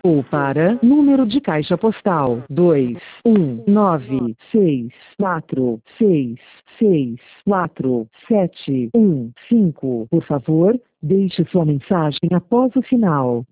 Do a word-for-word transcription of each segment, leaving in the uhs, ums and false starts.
ou para número de caixa postal dois um nove seis quatro seis seis quatro sete um cinco. Por favor, deixe sua mensagem após o sinal.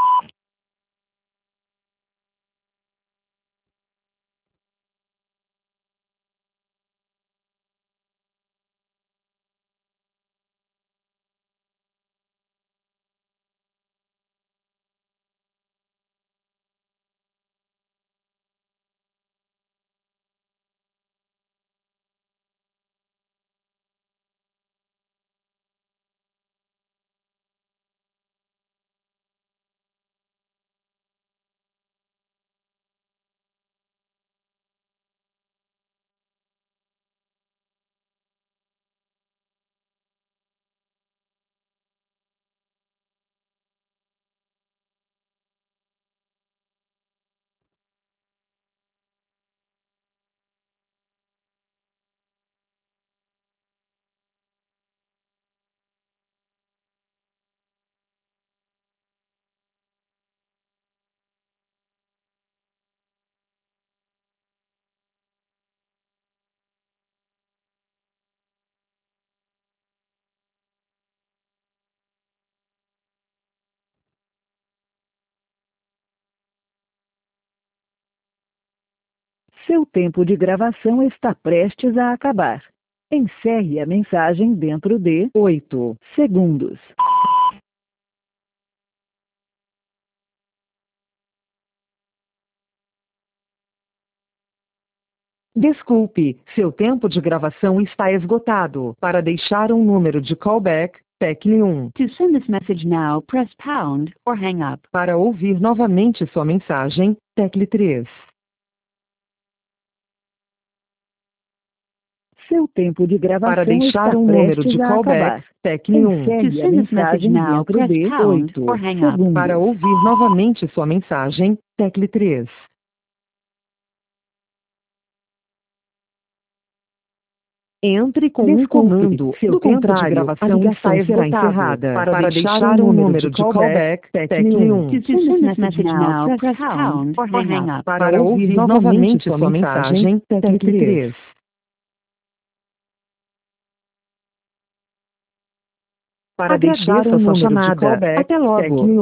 Seu tempo de gravação está prestes a acabar. Encerre a mensagem dentro de oito segundos. Desculpe, seu tempo de gravação está esgotado. Para deixar um número de callback, tecle um. To send this message now, press pound or hang up. Para ouvir novamente sua mensagem, tecle três. Seu tempo de gravação Para deixar está um número de prestes a callback, acabar. Tecle um. To send this message now, press pound oito or hang up. segundos. Para ouvir novamente sua mensagem, tecle três. Entre com um comando, do contrário, a ligação será encerrada. Para deixar um número de callback, tecle um. To send this message now, press pound or hang up. Para ouvir novamente sua mensagem, tecle três. Para deixar sua chamada, até logo.